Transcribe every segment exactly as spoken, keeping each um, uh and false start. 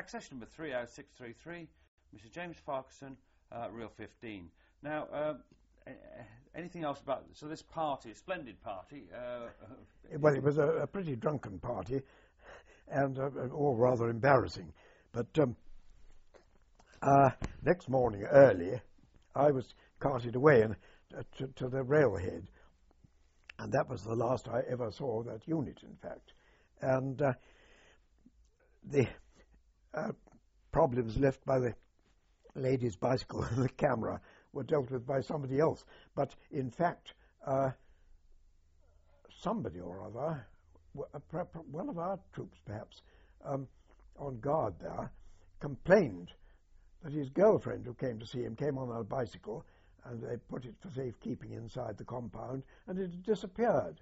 access number three oh six three three, Mister James Farquharson, uh, Reel fifteen. Now, um, anything else about, so this party, a splendid party. Uh, well, it was a, a pretty drunken party, and uh, all rather embarrassing. But um, uh, next morning early, I was carted away and, uh, to, to the railhead, and that was the last I ever saw of that unit, in fact. And uh, the uh, problems left by the lady's bicycle and the camera were dealt with by somebody else. But in fact, uh, somebody or other, one of our troops perhaps, um, on guard there, complained that his girlfriend who came to see him came on a bicycle, and they put it for safekeeping inside the compound, and it had disappeared.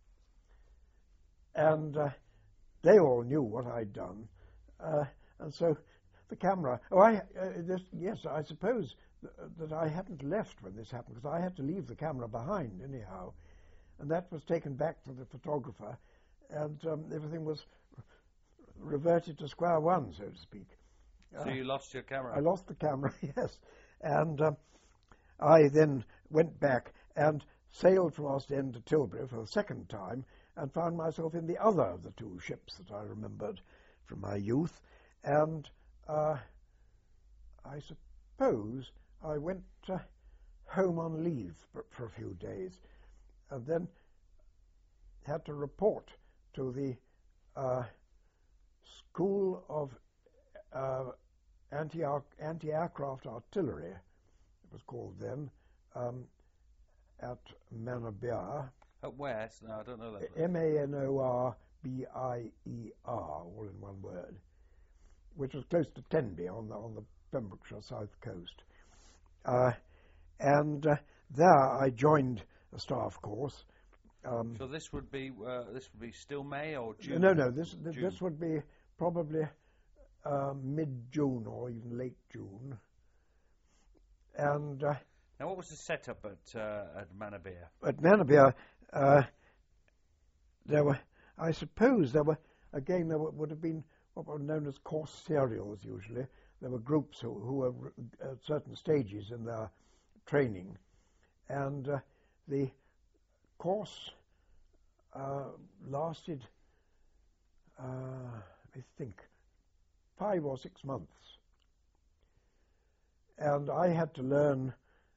And uh, they all knew what I'd done, uh, and so the camera. Oh, I uh, this, yes, I suppose th that I hadn't left when this happened, because I had to leave the camera behind anyhow, and that was taken back to the photographer, and um, everything was reverted to square one, so to speak. So uh, you lost your camera? I lost the camera, yes, and uh, I then went back and sailed from Ostend to Tilbury for the second time, and found myself in the other of the two ships that I remembered from my youth, and uh, I suppose I went uh, home on leave for, for a few days, and then had to report to the uh, School of uh, Anti-Aircraft Artillery, it was called then, um, at Manorbier. At where? No, I don't know that. M A N O R B I E R, all in one word, which was close to Tenby on the, on the Pembrokeshire south coast. Uh, and uh, there I joined a staff course. Um, so this would be uh, this would be still May or June? No, no, this th this would be probably uh, mid-June or even late June. And uh, now, what was the setup at uh, at Manorbier? At Manorbier, uh, there were, I suppose, there were again there were, would have been what were known as course serials. Usually, there were groups who, who were at certain stages in their training, and uh, the course uh, lasted, uh, I think, five or six months, and I had to learn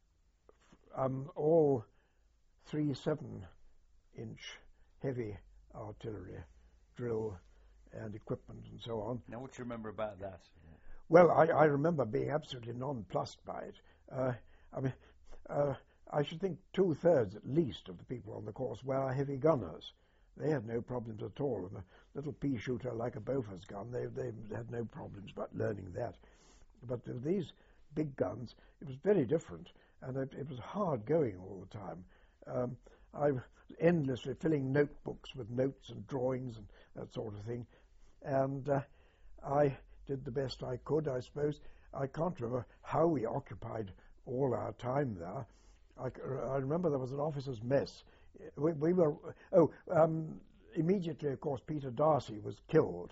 um, all three seven-inch heavy artillery, drill and equipment and so on. Now, what do you remember about that? Well, I, I remember being absolutely nonplussed by it. Uh, I mean, uh, I should think two-thirds at least of the people on the course were heavy gunners. They had no problems at all. And a little pea shooter like a Bofors gun, they, they had no problems about learning that. But with these big guns, it was very different, and it, it was hard going all the time. Um, I was endlessly filling notebooks with notes and drawings and that sort of thing, and uh, I did the best I could, I suppose. I can't remember how we occupied all our time there. I, I remember there was an officers' mess. We, we were, oh, um, immediately, of course, Peter Darcy was killed.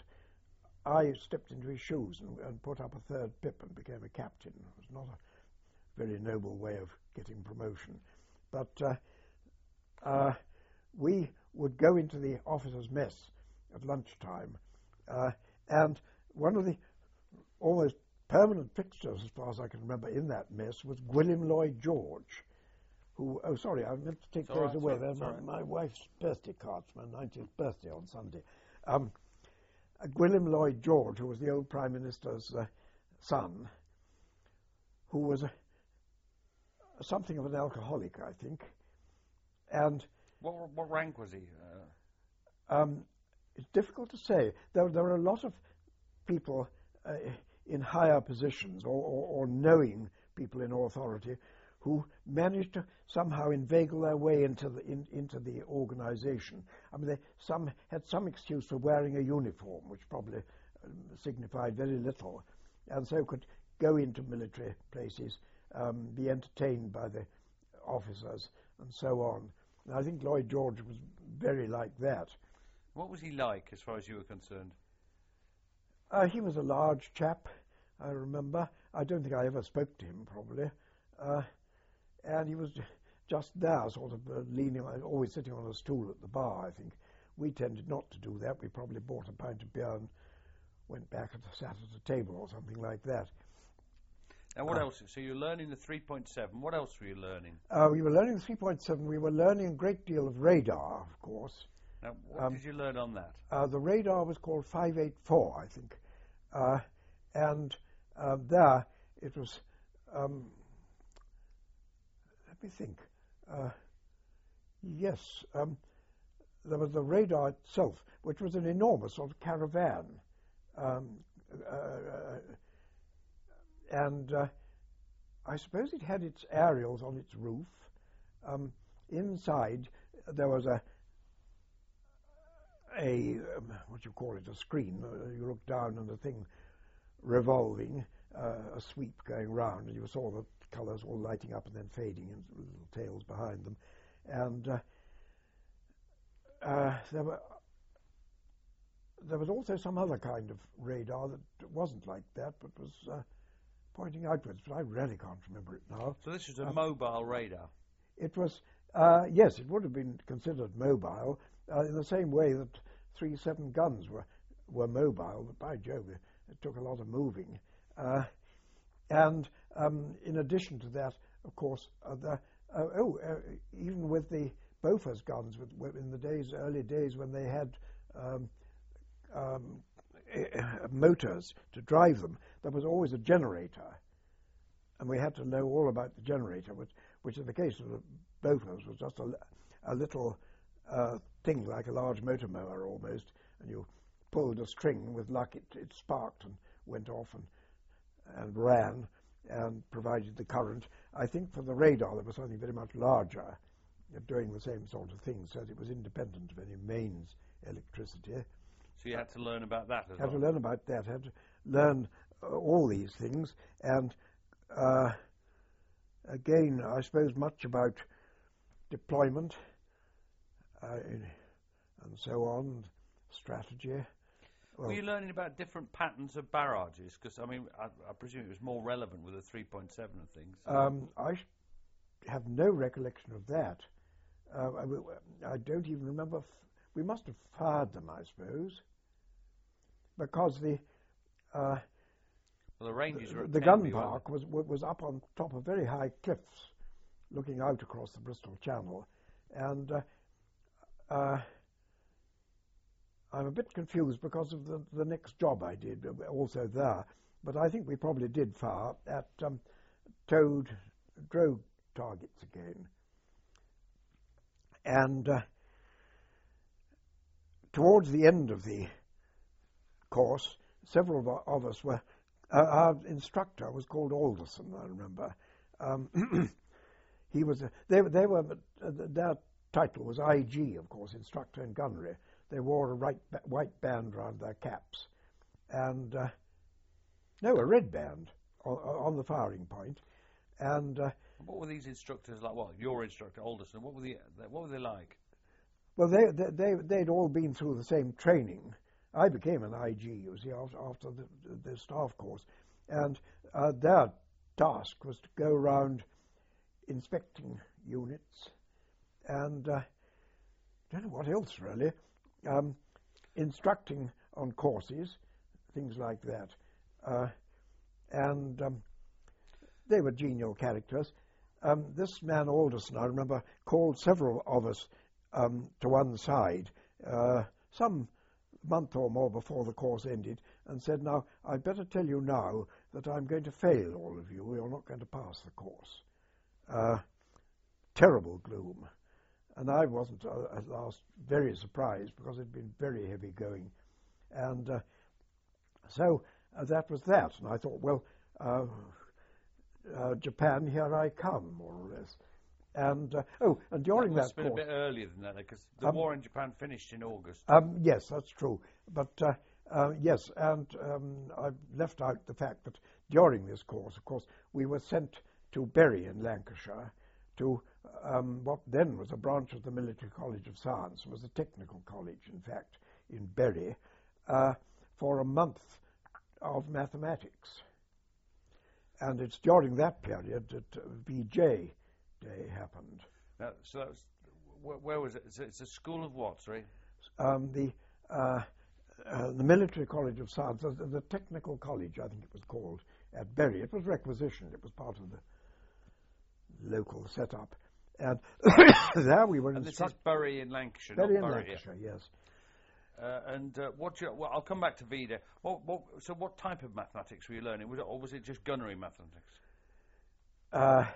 I stepped into his shoes and, and put up a third pip and became a captain. It was not a very noble way of getting promotion. But uh, uh, we would go into the officers' mess at lunchtime, uh, and one of the almost permanent fixtures, as far as I can remember, in that mess was Gwilym Lloyd George, who, oh, sorry, I meant to take those right, away. sorry, They're my, sorry. my wife's birthday cards, my ninetieth birthday on Sunday. Um, uh, Gwilym Lloyd George, who was the old Prime Minister's uh, son, who was a, something of an alcoholic, I think. And What, what rank was he? Uh, um, it's difficult to say. There, there are a lot of people uh, in higher positions or, or, or knowing people in authority who managed to somehow inveigle their way into the in, into the organisation. I mean, they some had some excuse for wearing a uniform, which probably um, signified very little, and so could go into military places, um, be entertained by the officers, and so on. And I think Lloyd George was very like that. what was he like, as far as you were concerned? Uh, he was a large chap, I remember. I don't think I ever spoke to him, probably. Uh, and he was just there, sort of uh, leaning, always sitting on a stool at the bar, I think. We tended not to do that. We probably bought a pint of beer and went back and sat at a table or something like that. And what uh, else? So you're learning the three point seven. What else were you learning? Uh, we were learning the three point seven. We were learning a great deal of radar, of course. Now, what Um, did you learn on that? Uh, the radar was called five eighty-four, I think. Uh, and uh, there it was, um, let me think. Uh, yes, um, there was the radar itself, which was an enormous sort of caravan. Um, uh, and uh, I suppose it had its aerials on its roof. Um, inside there was a a um, what do you call it, a screen. Uh, you look down and the thing revolving, uh, a sweep going round, and you saw the colours all lighting up and then fading, and little tails behind them. And uh, uh, there were there was also some other kind of radar that wasn't like that, but was uh, pointing outwards. But I really can't remember it now. So this was a um, mobile radar. It was uh, yes, it would have been considered mobile. Uh, in the same way that three seven guns were were mobile, but by Jove, it, it took a lot of moving. Uh, and um, in addition to that, of course, uh, the, uh, oh, uh, even with the Bofors guns, with, with, in the days, early days when they had um, um, uh, motors to drive them, there was always a generator, and we had to know all about the generator, which, which in the case of the Bofors was just a, a little Uh, thing like a large motor mower almost, and you pulled a string. With luck it, it sparked and went off and and ran and provided the current. I think for the radar there was something very much larger doing the same sort of thing, so that it was independent of any mains electricity. So you had to learn about that as Had well? to learn about that, had to learn uh, all these things, and uh, again I suppose much about deployment Uh, and so on, strategy. Well, were you learning about different patterns of barrages? Because, I mean, I, I presume it was more relevant with the three point seven and things. Um, I sh have no recollection of that. Uh, I, I don't even remember. F we must have fired them, I suppose, because the uh, well, the ranges the, were at the Tenby, gun park was was up on top of very high cliffs, looking out across the Bristol Channel, and uh, Uh, I'm a bit confused because of the, the next job I did also there, but I think we probably did fire at um, towed drogue targets again. And uh, towards the end of the course, several of, of us were, uh, our instructor was called Alderson, I remember. Um, he was, a, they, they were, uh, their title was I G, of course, instructor in gunnery. They wore a right ba white band around their caps, and uh, no, a red band on, on the firing point. And uh, what were these instructors like? What your instructor, Alderson? What were the what were they like? Well, they they, they they'd all been through the same training. I became an I G, you see, after, after the, the staff course, and uh, their task was to go around inspecting units. And uh, don't know what else really, um, instructing on courses, things like that. Uh, and um, they were genial characters. Um, this man Alderson, I remember, called several of us um, to one side uh, some month or more before the course ended and said, "Now, I'd better tell you now that I'm going to fail all of you. You're not going to pass the course." Uh, terrible gloom. And I wasn't, uh, at last, very surprised because it'd been very heavy going. And uh, so uh, that was that. And I thought, well, uh, uh, Japan, here I come, more or less. And, uh, oh, and during that that course... course... a bit earlier than that, because the um, war in Japan finished in August. Um, yes, that's true. But, uh, uh, yes, and um, I left out the fact that during this course, of course, we were sent to Bury in Lancashire, to um, what then was a branch of the Military College of Science, was a technical college, in fact, in Bury, uh, for a month of mathematics. And it's during that period that uh, V J Day happened. Now, so that was, where, where was it? It's, it's a school of what, sorry? Um, the uh, uh, the Military College of Science, the, the Technical College, I think it was called, at Bury. It was requisitioned. It was part of the local setup. And there we were and instructed. This is Bury in Lancashire, Bury not in Bury, Lancashire, yes. Uh, and uh, what you, well, I'll come back to V Day. What, what, so what type of mathematics were you learning? Was it, or was it just gunnery mathematics? Uh,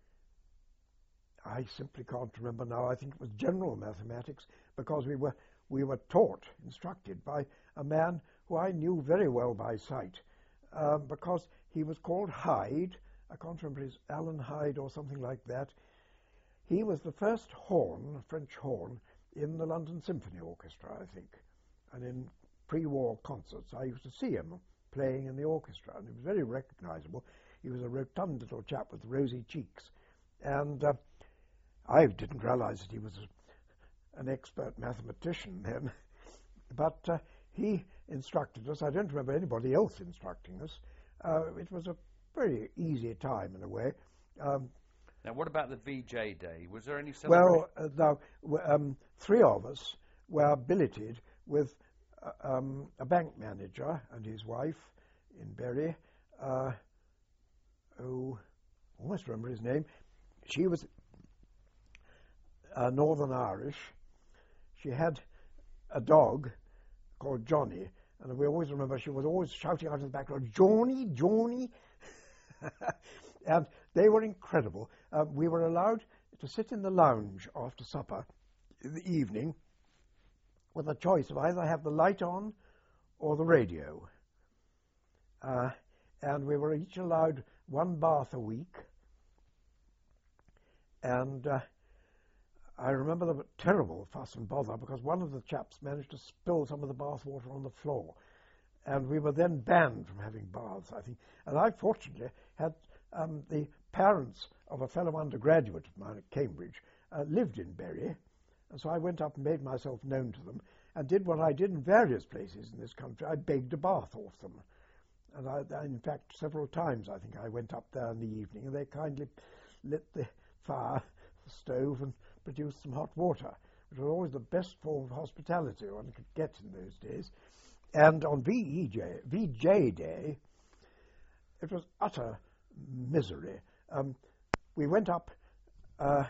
I simply can't remember now. I think it was general mathematics, because we were we were taught, instructed by a man who I knew very well by sight, um, because he was called Hyde. I can't remember his Alan Hyde or something like that. He was the first horn, French horn, in the London Symphony Orchestra, I think. And in pre-war concerts, I used to see him playing in the orchestra, and he was very recognizable. He was a rotund little chap with rosy cheeks. And uh, I didn't realize that he was a, an expert mathematician then. But uh, he instructed us. I don't remember anybody else instructing us. Uh, it was a very easy time, in a way. Um, Now, what about the V J Day? Was there any celebration? Well, uh, now, w- um, three of us were billeted with uh, um, a bank manager and his wife in Bury. Uh, oh, I almost remember his name. She was uh, Northern Irish. She had a dog called Johnny, and we always remember she was always shouting out in the background, "Johnny, Johnny!" And they were incredible. Uh, we were allowed to sit in the lounge after supper in the evening with a choice of either have the light on or the radio. Uh, and we were each allowed one bath a week. And uh, I remember the terrible fuss and bother, because one of the chaps managed to spill some of the bath water on the floor. And we were then banned from having baths, I think. And I, fortunately, had um, the parents of a fellow undergraduate of mine at Cambridge uh, lived in Bury. And so I went up and made myself known to them and did what I did in various places in this country. I begged a bath off them. And I, in fact, several times I think I went up there in the evening, and they kindly lit the fire, the stove, and produced some hot water, which was always the best form of hospitality one could get in those days. And on V E J, V J Day, it was utter misery. Um, we went up uh,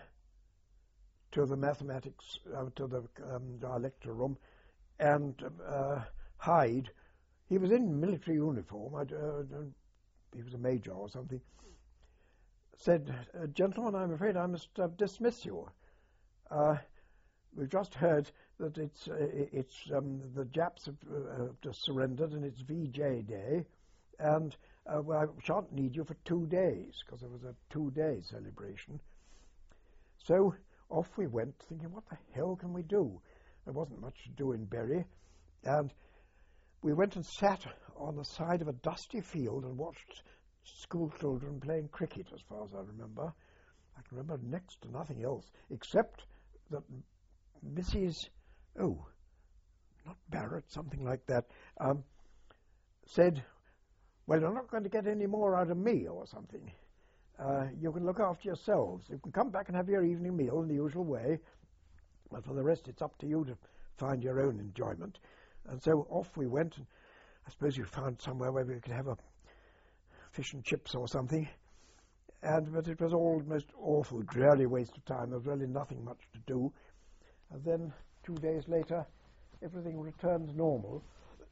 to the mathematics, uh, to the um, our lecture room, and uh, Hyde, he was in military uniform, I, uh, he was a major or something, said, uh, "Gentlemen, I'm afraid I must uh, dismiss you. Uh, we've just heard that it's uh, it's um, the Japs have uh, just surrendered, and it's V J Day, and uh, well, I shan't need you for two days, because there was a two-day celebration." So off we went, thinking, what the hell can we do? There wasn't much to do in Bury, and we went and sat on the side of a dusty field and watched school children playing cricket, as far as I remember. I can remember next to nothing else, except that Missus Oh, not Barrett, something like that, um, said, "Well, you're not going to get any more out of me," or something. Uh, "you can look after yourselves. You can come back and have your evening meal in the usual way, but for the rest it's up to you to find your own enjoyment." And so off we went, and I suppose you found somewhere where we could have a fish and chips or something. And but it was all most awful, dreary waste of time. There was really nothing much to do. And then two days later, everything returned normal,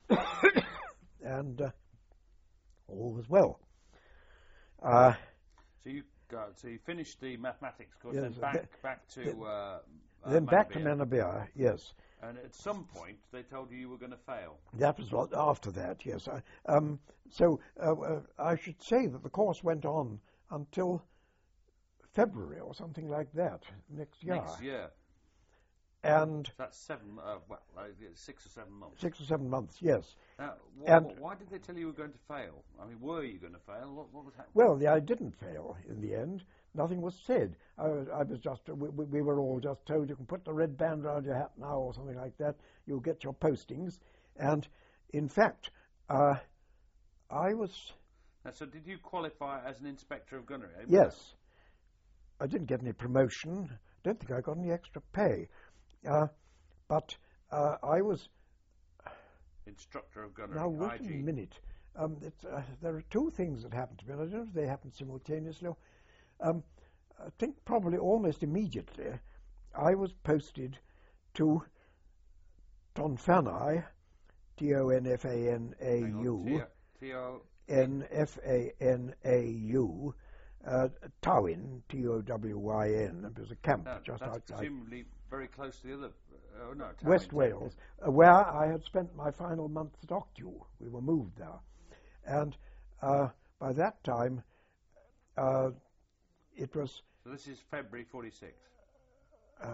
and uh, all was well. Uh, so you got, so you finished the mathematics course, yes, then back the, back to the, uh, uh, then back to Manorbier. Manorbier, yes. And at some point, they told you you were going to fail. That was what, after that, yes. I, um, so uh, uh, I should say that the course went on until February or something like that next year. Next year. And so that's seven, uh, well, uh, six or seven months. Six or seven months, yes. Now, wh- and wh- why did they tell you you were going to fail? I mean, were you going to fail? What, what was happening? Well, yeah, I didn't fail in the end. Nothing was said. I was, I was just, we, we were all just told, you can put the red band around your hat now or something like that. You'll get your postings. And in fact, uh, I was... Now, so did you qualify as an inspector of gunnery? Eh? Yes. I didn't get any promotion. I don't think I got any extra pay. Uh, but uh, I was... Instructor of gunnery, Now, wait I G. a minute. Um, it's, uh, there are two things that happened to me, and I don't know if they happened simultaneously. Um, I think probably almost immediately I was posted to Tonfanai, T O N F A N A U, T O N F A N A U, uh, Towyn, T O W Y N. It was a camp no, just that's outside. presumably very close to the other... Uh, oh, no, Towyn, West Wales, uh, where I had spent my final month at Octu. We were moved there. And uh, by that time, uh, it was... So this is February forty-six? Uh,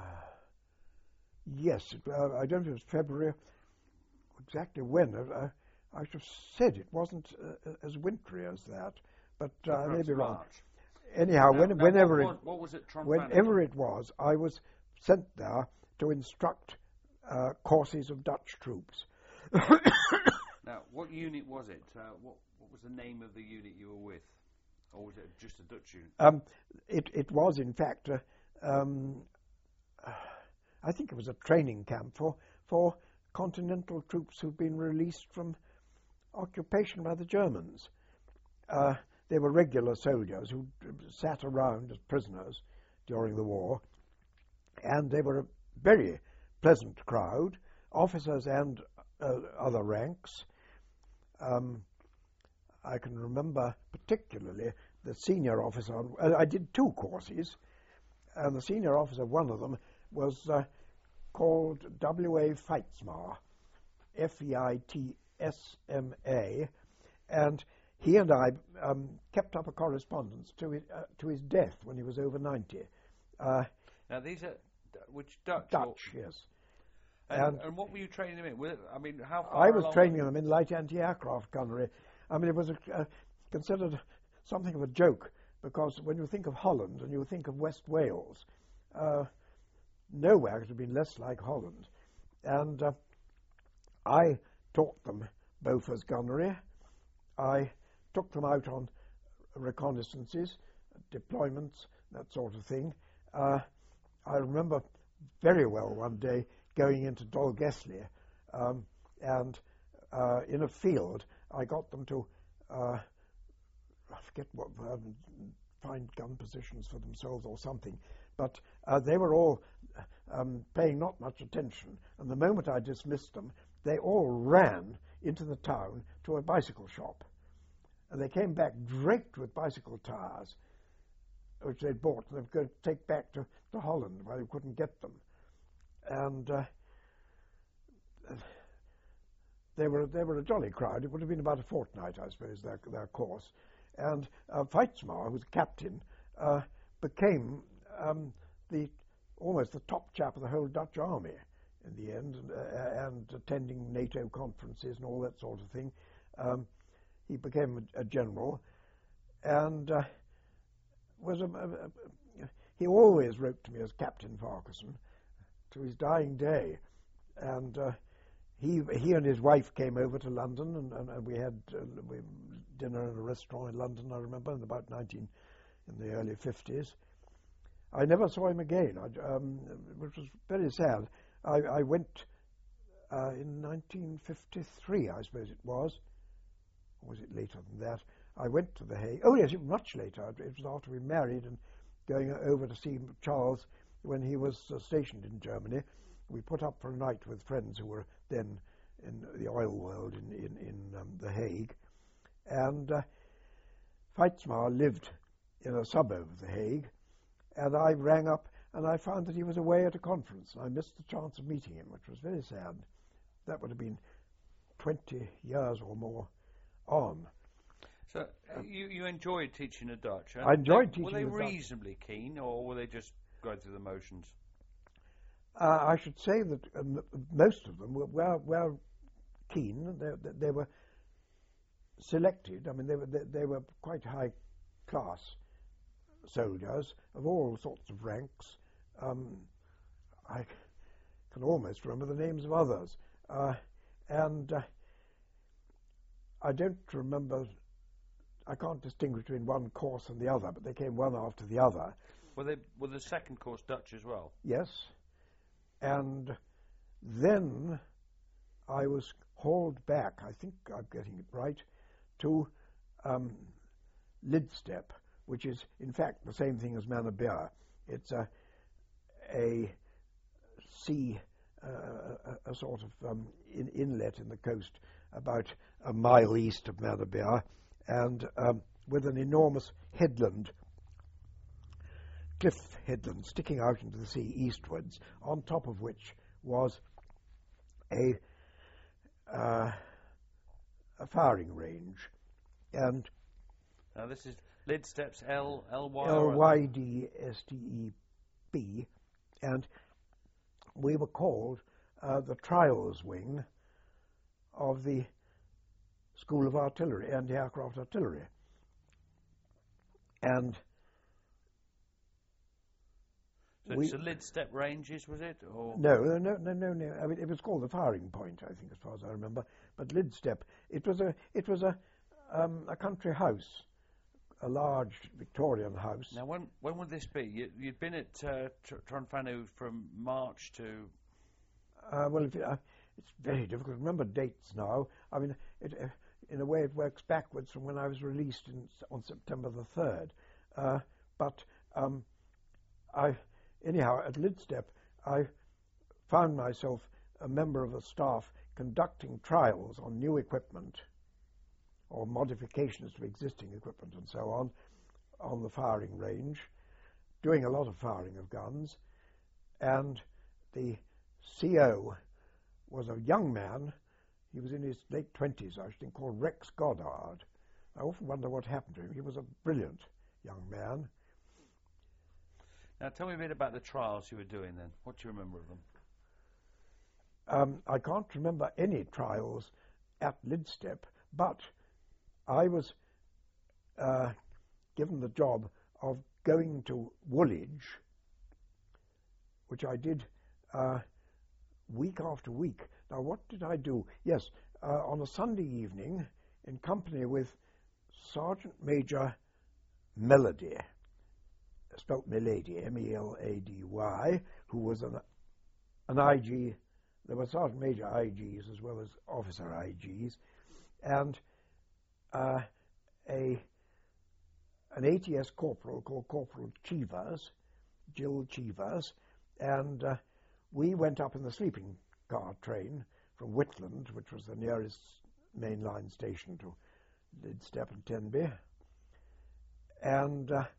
yes, it, uh, I don't know if it was February, exactly when. Uh, I should have said it wasn't uh, as wintry as that, but uh, I may be wrong. March. Anyhow, now, when, now whenever, what, it, what was it whenever it was, I was sent there to instruct uh, courses of Dutch troops. Now, what unit was it? Uh, what, what was the name of the unit you were with? Or was it just a Dutch unit? Um, it, it was, in fact, uh, um, I think it was a training camp for, for continental troops who'd been released from occupation by the Germans. Uh, they were regular soldiers who sat around as prisoners during the war, and they were a very pleasant crowd, officers and uh, other ranks. Um, I can remember particularly the senior officer. Uh, I did two courses, and the senior officer, one of them, was uh, called W A Feitsma, F E I T S M A, and he and I um, kept up a correspondence to his, uh, to his death when he was over ninety. Uh, now, these are, which Dutch? Dutch, or? Yes. And, and, and what were you training them in? Were, I mean, how far I was along training them in light anti-aircraft gunnery. I mean, it was a, uh, considered something of a joke, because when you think of Holland and you think of West Wales, uh, nowhere could have been less like Holland. And uh, I taught them both as gunnery. I took them out on reconnaissances, deployments, that sort of thing. Uh, I remember very well one day going into Dolgelly, um, and uh, in a field, I got them to, uh, I forget what, um, find gun positions for themselves or something, but uh, they were all um, paying not much attention, and the moment I dismissed them, they all ran into the town to a bicycle shop, and they came back draped with bicycle tires, which they'd bought, and they were going to take back to, to Holland, where they couldn't get them. And uh, they were they were a jolly crowd. It would have been about a fortnight, I suppose, their their course. And uh, Feitsma, who's captain, uh, became um, the almost the top chap of the whole Dutch army in the end, and, uh, and attending NATO conferences and all that sort of thing. Um, he became a, a general, and uh, was a, a, a, he always wrote to me as Captain Farquharson to his dying day, and uh, he he and his wife came over to London, and, and, and we had uh, we, dinner in a restaurant in London, I remember, in about nineteen in the early fifties. I never saw him again, I, um, which was very sad. I, I went uh, in nineteen fifty-three, I suppose it was, or was it later than that? I went to The Hague. Oh yes, much later. It was after we married and going over to see Charles when he was uh, stationed in Germany. We put up for a night with friends who were then in the oil world in, in, in um, The Hague. And uh, Feitsma lived in a suburb of The Hague, and I rang up and I found that he was away at a conference. I missed the chance of meeting him, which was very sad. That would have been twenty years or more on. So uh, you, you enjoyed teaching the Dutch? Huh? I enjoyed they, teaching Were they the Dutch. reasonably keen, or were they just going through the motions? Uh, I should say that um, most of them were, were, were keen. They, they, they were selected. I mean, they were they, they were quite high class soldiers of all sorts of ranks. Um, I can almost remember the names of others. Uh, and uh, I don't remember, I can't distinguish between one course and the other, but they came one after the other. Were they were the second course Dutch as well? Yes. And then I was hauled back, I think I'm getting it right, to um, Lidstep, which is in fact the same thing as Manorbier. It's a, a sea, uh, a, a sort of um, in, inlet in the coast about a mile east of Manorbier, and um, with an enormous headland, cliff headland sticking out into the sea eastwards, on top of which was a uh, a firing range. And now this is Lidstep's L L Y L Y D S T E B, and we were called uh, the trials wing of the School of Artillery, Anti-Aircraft Artillery. And so we, it's the Lidstep Ranges, was it? Or no, no, no, no, no. I mean, it was called the firing point, I think, as far as I remember. But Lidstep, it was a, it was a, um, a country house, a large Victorian house. Now, when when would this be? You, you'd been at uh, Tr- Tronfanu from March to. Uh, well, if it, uh, it's very difficult to remember dates now. I mean, it, uh, in a way, it works backwards from when I was released in, on September the third. Uh, but um, I, anyhow, at Lidstep, I found myself a member of the staff conducting trials on new equipment or modifications to existing equipment and so on, on the firing range, doing a lot of firing of guns, and the C O was a young man. He was in his late twenties, I think, called Rex Goddard. I often wonder what happened to him. He was a brilliant young man. Now, tell me a bit about the trials you were doing then. What do you remember of them? Um, I can't remember any trials at Lidstep, but I was uh, given the job of going to Woolwich, which I did uh, week after week. Now, what did I do? Yes, uh, on a Sunday evening, in company with Sergeant Major Melody, spelt Milady, M E L A D Y, who was an, an I G. There were Sergeant Major I Gs as well as officer I Gs, and uh, a an A T S corporal called Corporal Cheevers, Jill Cheevers, and uh, we went up in the sleeping car train from Whitland, which was the nearest mainline station to Lidstep and Tenby, and uh,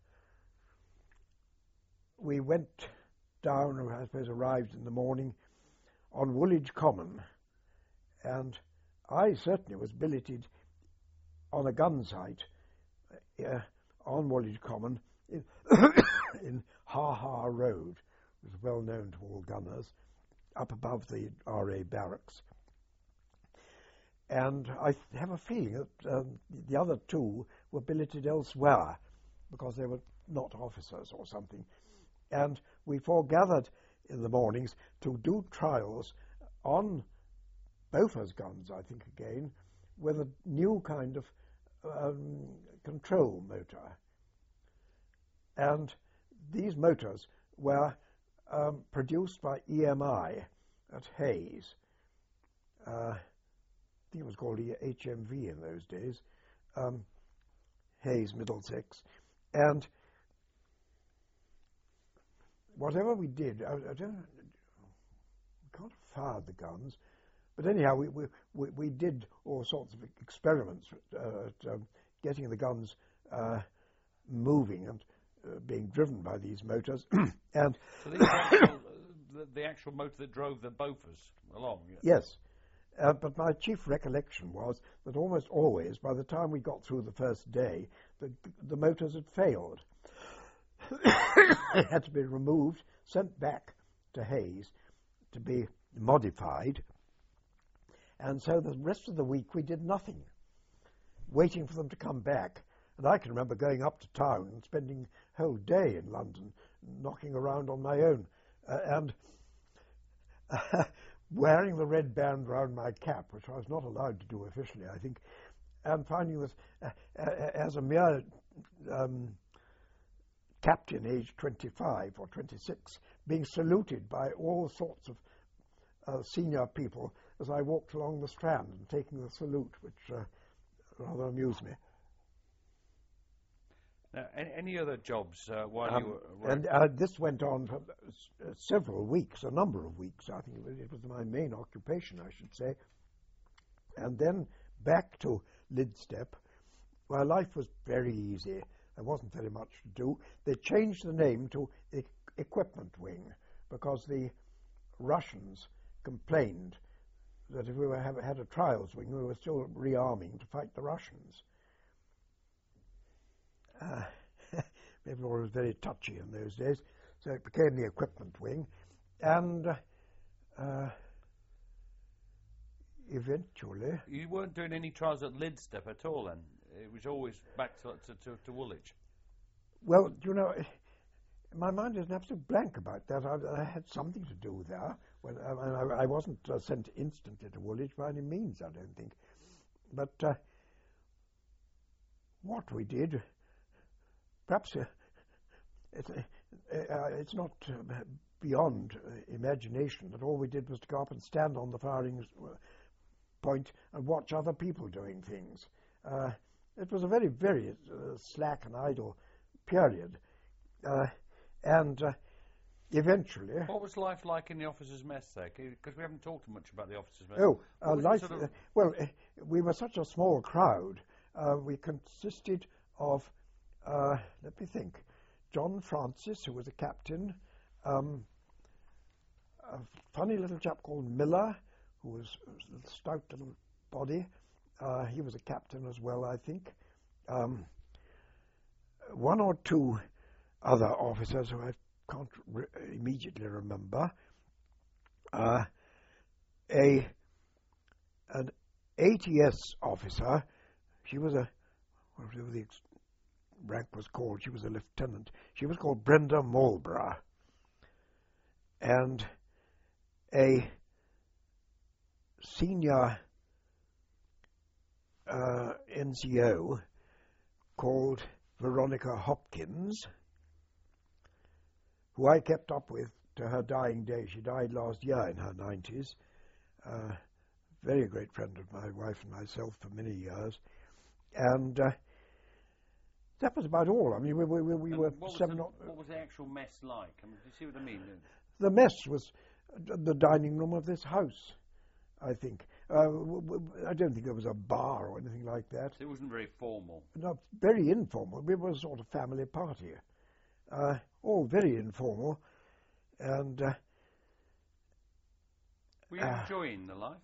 we went down, I suppose arrived in the morning, on Woolwich Common, and I certainly was billeted on a gun site uh, on Woolwich Common in, in Ha Ha Road, which was well known to all gunners, up above the R A barracks. And I have a feeling that um, the other two were billeted elsewhere because they were not officers or something. And we foregathered in the mornings to do trials on Bofors guns, I think again, with a new kind of um, control motor. And these motors were um, produced by E M I at Hayes. Uh, I think it was called H M V in those days, um, Hayes, Middlesex. And whatever we did, I, I don't, we can't have fired the guns, but anyhow, we we, we, we did all sorts of experiments uh, at um, getting the guns uh, moving and uh, being driven by these motors. And so these are actual, the, the actual motor that drove the Bofors along? Yeah. Yes. Uh, but my chief recollection was that almost always, by the time we got through the first day, the, the motors had failed. They had to be removed, sent back to Hayes to be modified. And so the rest of the week we did nothing, waiting for them to come back. And I can remember going up to town and spending a whole day in London, knocking around on my own, uh, and uh, wearing the red band round my cap, which I was not allowed to do officially, I think, and finding this, uh, uh, as a mere um, captain aged twenty-five or twenty-six, being saluted by all sorts of uh, senior people as I walked along the Strand and taking the salute, which uh, rather amused me. Now, any, any other jobs uh, while Um, you were... and uh, this went on for uh, several weeks, a number of weeks. I think it was, it was my main occupation, I should say. And then back to Lydstep, where life was very easy. There wasn't very much to do. They changed the name to e- Equipment Wing because the Russians complained that if we were have, had a trials wing, we were still rearming to fight the Russians. Uh, everyone was very touchy in those days, so it became the Equipment Wing, and uh, eventually... You weren't doing any trials at Lydstep at all then? It was always back to, to, to, to Woolwich? Well, you know, my mind is an absolute blank about that. I, I had something to do there. When, I, I, I wasn't uh, sent instantly to Woolwich by any means, I don't think. But uh, what we did... Perhaps uh, it, uh, uh, it's not uh, beyond uh, imagination that all we did was to go up and stand on the firing point and watch other people doing things. Uh, it was a very, very uh, slack and idle period. Uh, and uh, eventually... What was life like in the officers' mess there? Because we haven't talked much about the officers' mess. Oh, uh, life... Sort of... uh, well, uh, we were such a small crowd. Uh, we consisted of... Uh, let me think. John Francis, who was a captain, um, a funny little chap called Miller, who was a stout little body. Uh, he was a captain as well, I think. Um, one or two other officers who I can't re- immediately remember. Uh, a an A T S officer. She was a whatever the ex- rank was called. She was a lieutenant. She was called Brenda Marlborough. And a senior uh, N C O called Veronica Hopkins, who I kept up with to her dying day. She died last year in her nineties. Uh, very great friend of my wife and myself for many years. And uh, that was about all. I mean, we, we, we were what seven... Was the, what was the actual mess like? I mean, do you see what I mean? The mess was the dining room of this house, I think. Uh, w- w- I don't think there was a bar or anything like that. It wasn't very formal. No, very informal. We were a sort of family party. Uh, all very informal. And... Uh, were you uh, enjoying the life?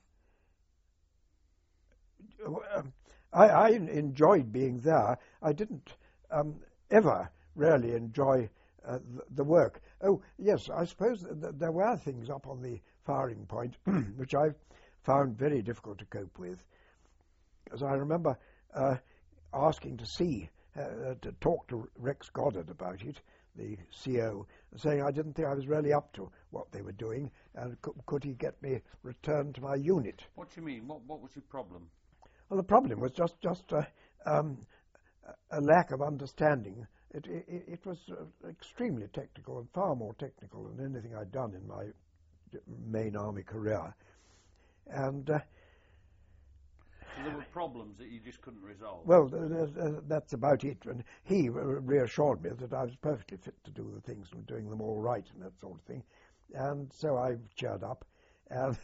Um, I, I enjoyed being there. I didn't um, ever really enjoy uh, the, the work. Oh, yes, I suppose th- there were things up on the firing point which I found very difficult to cope with. As I remember uh, asking to see, uh, to talk to Rex Goddard about it, the C O, saying I didn't think I was really up to what they were doing, and c- could he get me returned to my unit? What do you mean? What, what was your problem? Well, the problem was just just uh, um, a lack of understanding. It, it, it was uh, extremely technical and far more technical than anything I'd done in my main army career. And uh, so there were problems that you just couldn't resolve. Well, uh, uh, that's about it. And he re- reassured me that I was perfectly fit to do the things and doing them all right and that sort of thing. And so I cheered up. And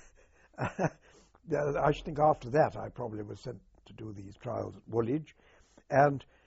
I should think after that I probably was sent to do these trials at Woolwich. And